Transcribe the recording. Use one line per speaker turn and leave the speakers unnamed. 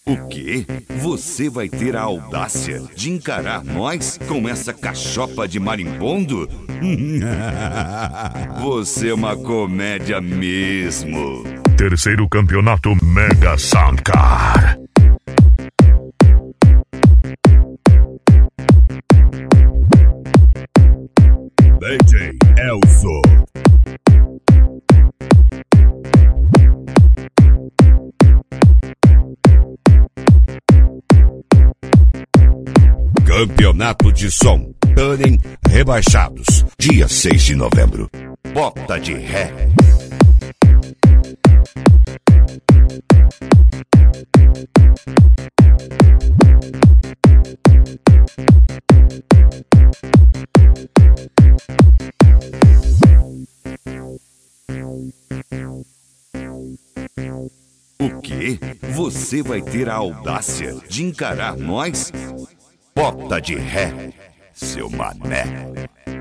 O quê? Você vai ter a audácia de encarar nós com essa cachopa de marimbondo? Você é uma comédia mesmo.
Terceiro campeonato Mega Sankar. DJ Elso.
Campeonato de som Turing Rebaixados, dia 6 de novembro. Bota de ré. O quê? Você vai ter a audácia de encarar nós? Bota de ré, seu mané.